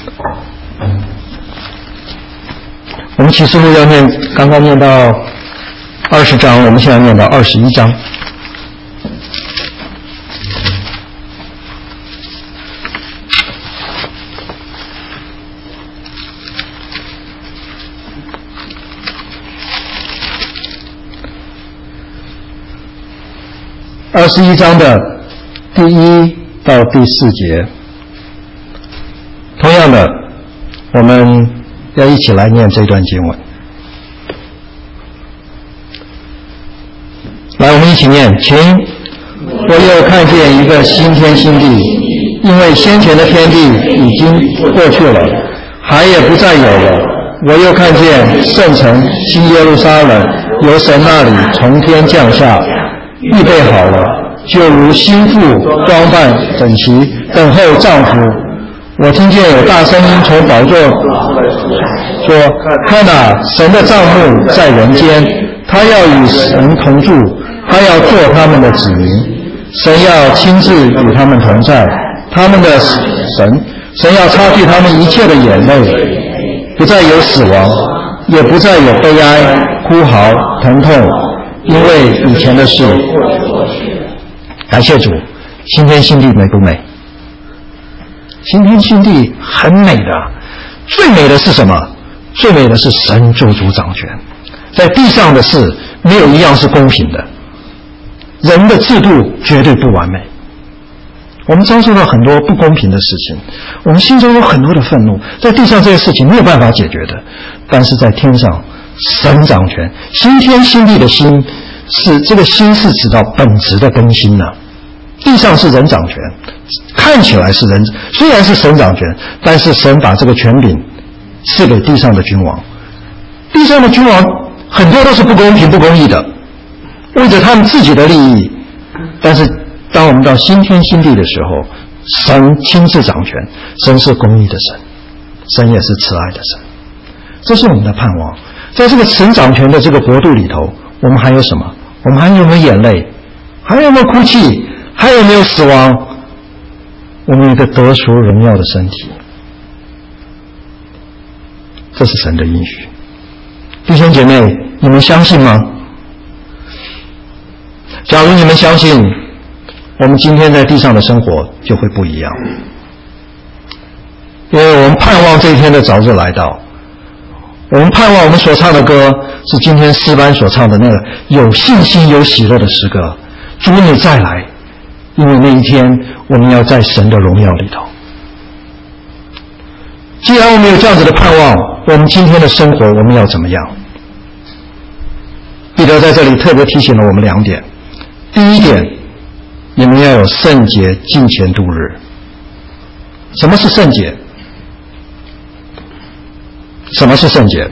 [SPEAKER 1] 我们启示录要念，刚刚念到二十章，我们现在念到二十一章。二十一章的第一到第四节，同样的，我们要一起来念这段经文。来，我们一起念，请。我又看见一个新天新地，因为先前的天地已经过去了，海也不再有了。我又看见圣城新耶路撒冷由神那里从天降下， 预备好了，就如新妇装扮整齐，等候丈夫。我听见有大声音从宝座说：看哪，神的帐幕在人间，他要与神同住，他要做他们的子民，神要亲自与他们同在，他们的神，神要擦去他们一切的眼泪，不再有死亡，也不再有悲哀、哭嚎、疼痛，因为以前的事。感谢主，新天新地美不美？新天新地很美的，最美的是什么？最美的是神做主掌权，在地上的事没有一样是公平的，人的制度绝对不完美。我们遭受到很多不公平的事情，我们心中有很多的愤怒，在地上这些事情没有办法解决的，但是在天上神掌权，新天新地的心，是这个心是指到本质的更新呢。地上是人掌权，看起来是人，虽然是神掌权，但是神把这个权柄赐给地上的君王。地上的君王很多都是不公平不公义的，为着他们自己的利益。但是当我们到新天新地的时候，神亲自掌权，神是公义的神，神也是慈爱的神，这是我们的盼望。在这个神掌权的这个国度里头，我们还有什么？我们还有没有眼泪？还有没有哭泣？还有没有死亡？我们有一个得赎荣耀的身体，这是神的应许。弟兄姐妹，你们相信吗？假如你们相信，我们今天在地上的生活就会不一样，因为我们盼望这一天的早日来到。我们盼望我们所唱的歌是今天诗班所唱的那个有信心有喜乐的诗歌，主你再来，因为那一天我们要在神的荣耀里头。既然我们有这样子的盼望，我们今天的生活我们要怎么样？彼得在这里特别提醒了我们两点。第一点，你们要有圣洁敬虔度日。什么是圣洁？什么是圣洁？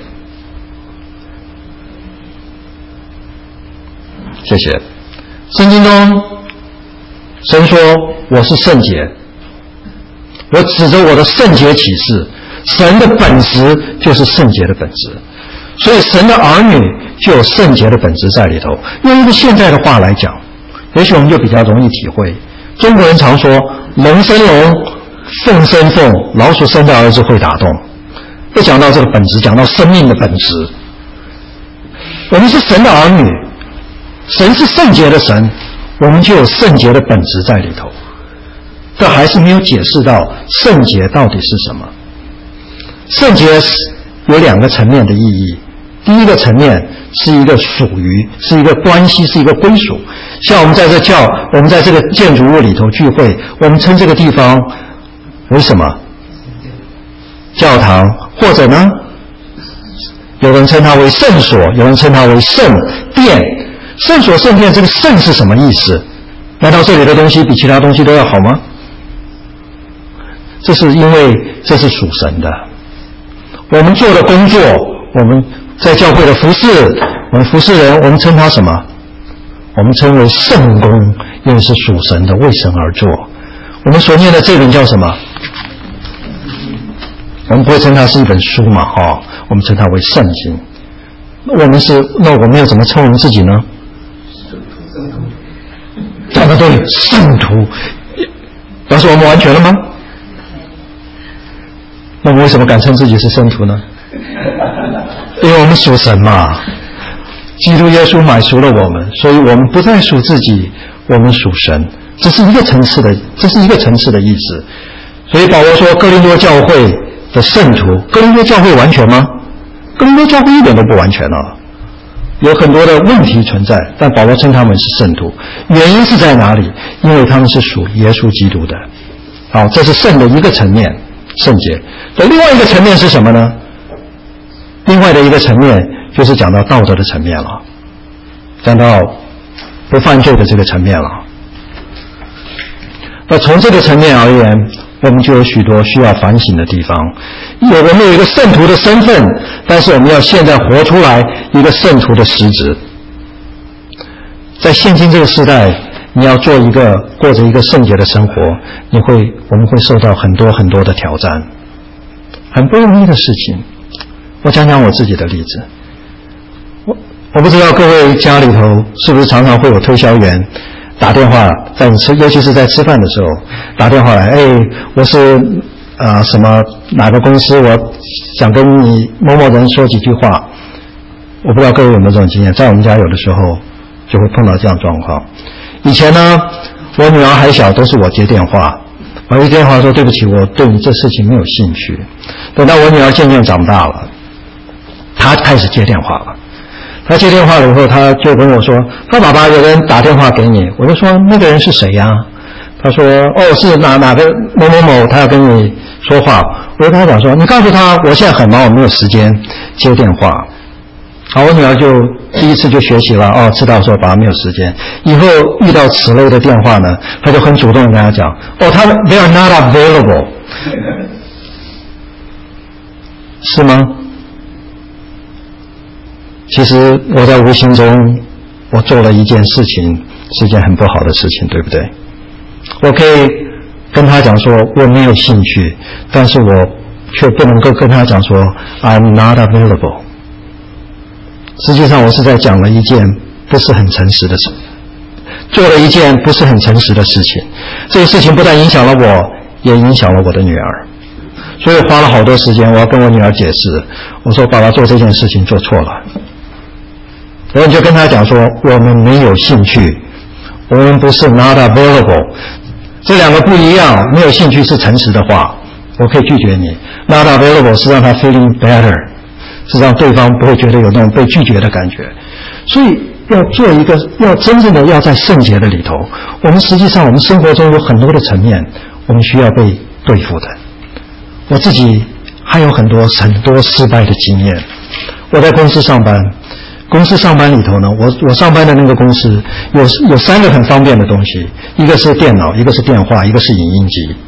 [SPEAKER 1] 谢谢。圣经中神说我是圣洁，我指着我的圣洁启示，神的本质就是圣洁的本质，所以神的儿女就有圣洁的本质在里头。用一个现在的话来讲，也许我们就比较容易体会。中国人常说龙生龙，凤生凤，老鼠生的儿子会打洞。不讲到这个本质，讲到生命的本质。我们是神的儿女，神是圣洁的神，我们就有圣洁的本质在里头。这还是没有解释到圣洁到底是什么。圣洁有两个层面的意义。第一个层面是一个属于，是一个关系，是一个归属。像我们在这教，我们在这个建筑物里头聚会，我们称这个地方为什么？教堂，或者呢，有人称它为圣所，有人称它为圣殿。圣所、圣殿，这个圣是什么意思？难道这里的东西比其他东西都要好吗？这是因为这是属神的。我们做的工作，我们在教会的服侍，我们服侍人，我们称它什么？我们称为圣工，因为是属神的，为神而做。我们所念的这本叫什么？我们不会称它是一本书嘛，哈、哦，我们称它为圣经。那我们是，那我们又怎么称我们自己呢？讲得对，圣徒。但是我们完全了吗？那我们为什么敢称自己是圣徒呢？因为我们属神嘛，基督耶稣买赎了我们，所以我们不再属自己，我们属神。这是一个层次的，这是一个层次的意思。所以保罗说，哥林多教会的圣徒，哥林多教会完全吗？哥林多教会一点都不完全啊，有很多的问题存在，但保罗称他们是圣徒，原因是在哪里？因为他们是属耶稣基督的。好，这是圣的一个层面，圣洁。的另外一个层面是什么呢？另外的一个层面就是讲到道德的层面了，讲到不犯罪的这个层面了。那从这个层面而言，我们就有许多需要反省的地方。有我们有一个圣徒的身份，但是我们要现在活出来一个圣徒的实质。 在现今这个时代，你要做一个过着一个圣洁的生活，你会我们会受到很多很多的挑战，很不容易的事情。我讲讲我自己的例子。我我不知道各位家里头是不是常常会有推销员打电话在你吃，尤其是在吃饭的时候打电话来，哎，我是呃什么哪个公司，我想跟你某某人说几句话。我不知道各位有没有这种经验，在我们家有的时候就会碰到这样状况。以前呢，我女儿还小，都是我接电话，我一电话说对不起，我对你这事情没有兴趣。等到我女儿渐渐长大了，她开始接电话了。她接电话了以后，她就跟我说，她爸爸有人打电话给你。我就说那个人是谁呀？她说哦，是哪哪个某某某，他要跟你说话。我就跟她讲说，你告诉他我现在很忙，我没有时间接电话。好，我女儿就第一次就学习了，哦，知道说爸爸没有时间。以后遇到此类的电话呢，她就很主动地跟他讲，哦，他 they are not available， 是吗？其实我在无形中，我做了一件事情，是一件很不好的事情，对不对？我可以跟他讲说我没有兴趣，但是我却不能够跟他讲说 I'm not available。实际上我是在讲了一件不是很诚实的事，做了一件不是很诚实的事情。这个事情不但影响了我，也影响了我的女儿。所以花了好多时间，我要跟我女儿解释，我说爸爸做这件事情做错了。然后就跟他讲说我们没有兴趣，我们不是 not available， 这两个不一样。没有兴趣是诚实的话，我可以拒绝你， not available 是让他 feeling better，是让对方不会觉得有那种被拒绝的感觉。所以要做一个，要真正的要在圣洁的里头，我们实际上我们生活中有很多的层面我们需要被对付的。我自己还有很多很多失败的经验。我在公司上班，公司上班里头呢，我我上班的那个公司有有三个很方便的东西，一个是电脑，一个是电话，一个是影音机。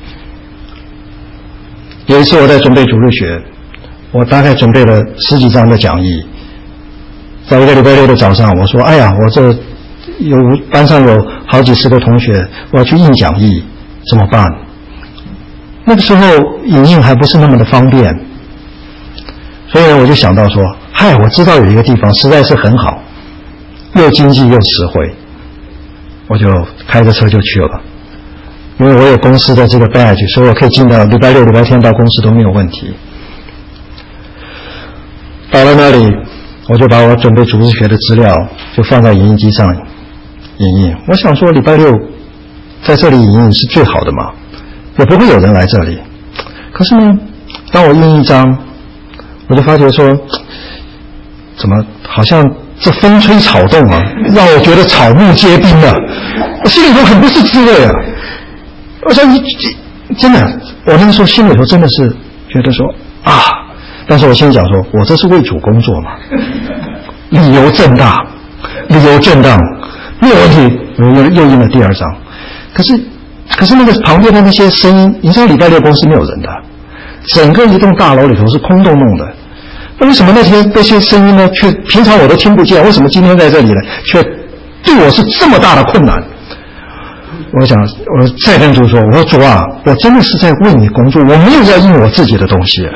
[SPEAKER 1] 有一次我在准备主日学，我大概准备了十几张的讲义，在一个礼拜六的早上，我说哎呀，我这有班上有好几十个同学，我要去印讲义，怎么办？那个时候影印还不是那么的方便，所以呢我就想到说，嗨，我知道有一个地方实在是很好，又经济又实惠，我就开着车就去了。因为我有公司的这个 badge， 所以我可以进到礼拜六礼拜天到公司都没有问题。到了那里，我就把我准备主日学的资料就放在影印机上影印。我想说礼拜六在这里影印是最好的嘛，也不会有人来这里。可是呢，当我印一张，我就发觉说，怎么好像这风吹草动啊，让我觉得草木皆兵啊，我心里头很不是滋味啊。我想你真的，我那个时候心里头真的是觉得说啊，但是我心里讲说，我这是为主工作嘛，理由正大，理由正当，没有问题。我又又印了第二张，可是可是那个旁边的那些声音，你知道礼拜六公司没有人的，整个一栋大楼里头是空洞洞的。那为什么那些那些声音呢，却平常我都听不见？为什么今天在这里呢，却对我是这么大的困难？我想，我再跟主说，我说主啊，我真的是在为你工作，我没有要印我自己的东西。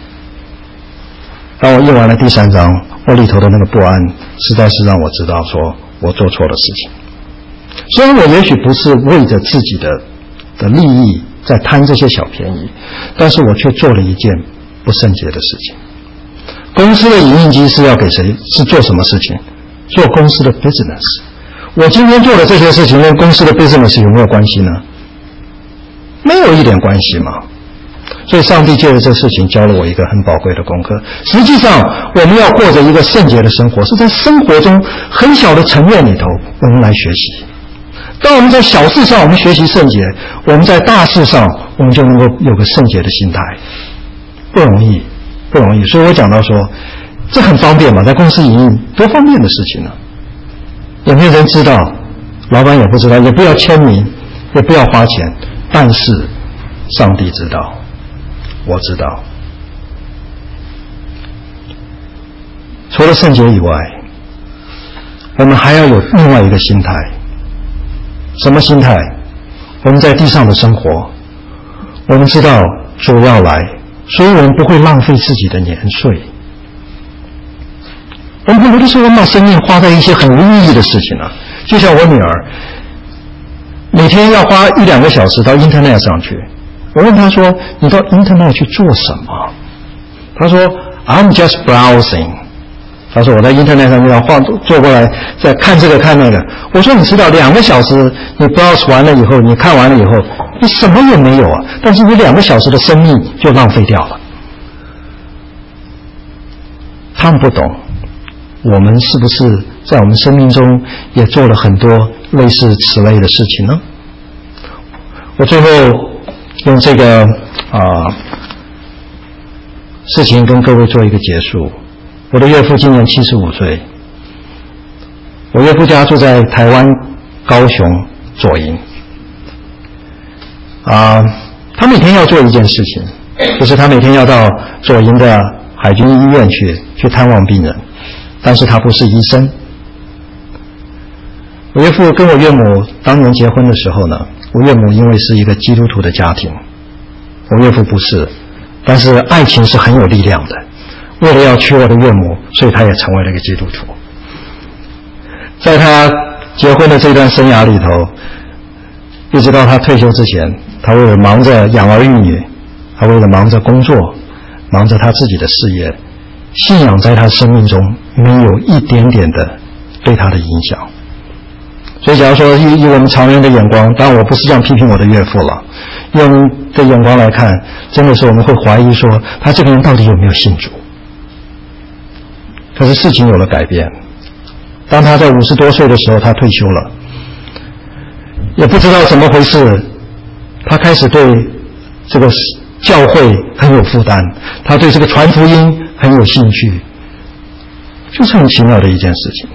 [SPEAKER 1] 当我印完了第三章，我里头的那个不安，实在是让我知道说我做错了事情。虽然我也许不是为着自己的的利益在贪这些小便宜，但是我却做了一件不圣洁的事情。公司的影印机是要给谁？是做什么事情？做公司的 business。我今天做的这些事情跟公司的 business 有没有关系呢？没有一点关系嘛。所以上帝借着这事情教了我一个很宝贵的功课。实际上我们要过着一个圣洁的生活，是在生活中很小的层面里头我们来学习。当我们在小事上我们学习圣洁，我们在大事上我们就能够有个圣洁的心态。不容易不容易。所以我讲到说这很方便嘛，在公司营运多方便的事情呢、啊，也没有人知道，老板也不知道，也不要签名，也不要花钱，但是上帝知道，我知道。除了圣洁以外， 我们还要有另外一个心态。什么心态？我们在地上的生活，我们知道主要来，所以我们不会浪费自己的年岁。我们很多的时候，我们把生命花在一些很无意义的事情了。就像我女儿，每天要花一两个小时到 Internet 上去。我问她说：“你到 Internet 去做什么？”她说 ：“I'm just browsing。”她说：“我在 Internet 上面晃坐过来，在看这个看那个。”我说：“你知道，两个小时你 browse 完了以后，你看完了以后，你什么也没有啊，但是你两个小时的生命就浪费掉了。”他们不懂。我们是不是在我们生命中也做了很多类似此类的事情呢？我最后用这个啊、呃、事情跟各位做一个结束。我的岳父今年七十五岁，我岳父家住在台湾高雄左营啊、呃，他每天要做一件事情，就是他每天要到左营的海军医院去去探望病人。但是他不是医生。我岳父跟我岳母当年结婚的时候呢，我岳母因为是一个基督徒的家庭，我岳父不是，但是爱情是很有力量的。为了要娶我的岳母，所以他也成为了一个基督徒。在他结婚的这段生涯里头，一直到他退休之前，他为了忙着养儿育女，他为了忙着工作，忙着他自己的事业，信仰在他生命中没有一点点的对他的影响。所以假如说以以我们常人的眼光，当然我不是这样批评我的岳父了，用我们的眼光来看，真的是我们会怀疑说他这个人到底有没有信主。可是事情有了改变，当他在五十多岁的时候，他退休了，也不知道怎么回事，他开始对这个教会很有负担，他对这个传福音很有兴趣，就是很奇妙的一件事情。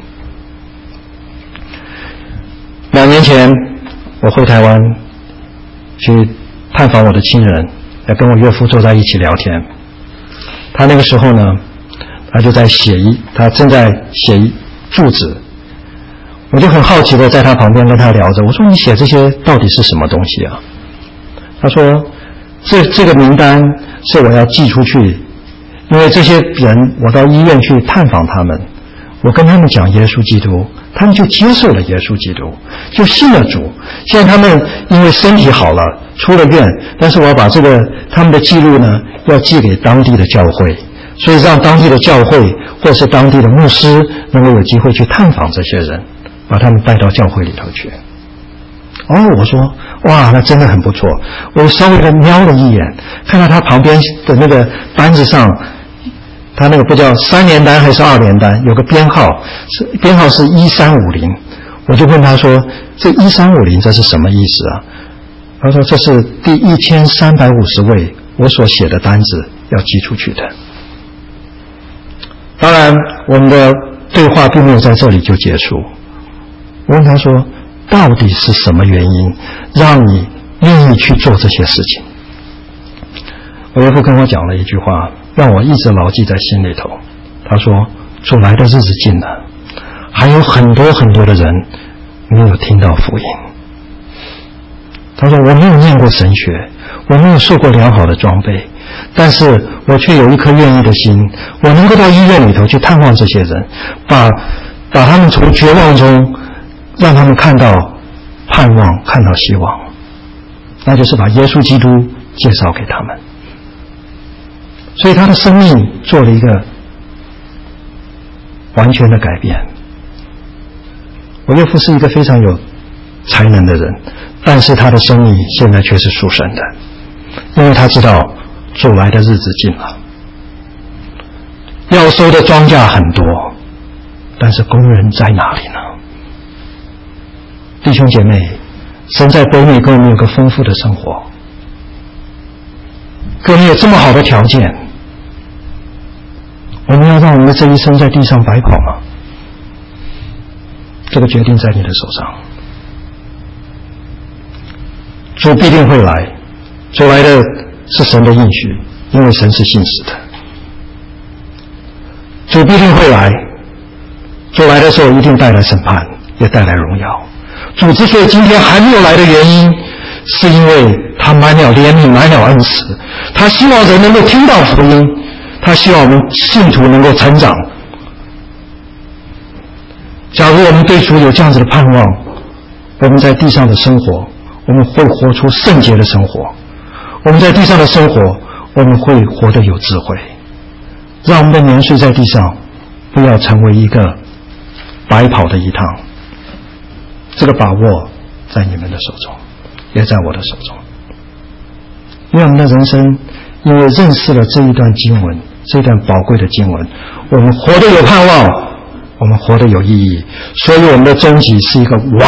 [SPEAKER 1] 两年前我回台湾去探访我的亲人，也跟我岳父坐在一起聊天。他那个时候呢，他就在写一，他正在写一注纸。我就很好奇的在他旁边跟他聊着，我说你写这些到底是什么东西啊？他说这这个名单是我要寄出去，因为这些人我到医院去探访他们，我跟他们讲耶稣基督，他们就接受了耶稣基督，就信了主。现在他们因为身体好了，出了院，但是我要把这个他们的记录呢，要寄给当地的教会，所以让当地的教会或是当地的牧师能够有机会去探访这些人，把他们带到教会里头去。哦，我说哇，那真的很不错。我稍微的瞄了一眼，看到他旁边的那个单子上，他那个不叫三联单还是二联单，有个编号，是编号是一三五零。我就问他说，这一三五零这是什么意思啊？他说这是第一千三百五十位我所写的单子要寄出去的。当然我们的对话并没有在这里就结束。我问他说，到底是什么原因让你愿意去做这些事情？我岳父跟我讲了一句话，让我一直牢记在心里头。他说，主来的日子近了，还有很多很多的人没有听到福音。他说，我没有念过神学，我没有受过良好的装备，但是我却有一颗愿意的心，我能够到医院里头去探望这些人，把把他们从绝望中让他们看到盼望，看到希望，那就是把耶稣基督介绍给他们。所以他的生命做了一个完全的改变。我岳父是一个非常有才能的人，但是他的生命现在却是属神的，因为他知道主来的日子近了，要收的庄稼很多，但是工人在哪里呢？弟兄姐妹，神在北美给我们有个丰富的生活，给我们有这么好的条件，我们要让我们的这一生在地上白跑吗？这个决定在你的手上。主必定会来，主来的是神的应许，因为神是信实的。主必定会来， 主来的时候一定带来审判，也带来荣耀。主之所以今天还没有来的原因，是因为他满了怜悯，满了恩慈，他希望人能够听到福音，他希望我们信徒能够成长。假如我们对主有这样子的盼望，我们在地上的生活，我们会活出圣洁的生活。我们在地上的生活，我们会活得有智慧。让我们的年岁在地上不要成为一个白跑的一趟。这个把握在你们的手中，也在我的手中。因为我们的人生，因为认识了这一段经文，这段宝贵的经文，我们活得有盼望，我们活得有意义，所以我们的终极是一个完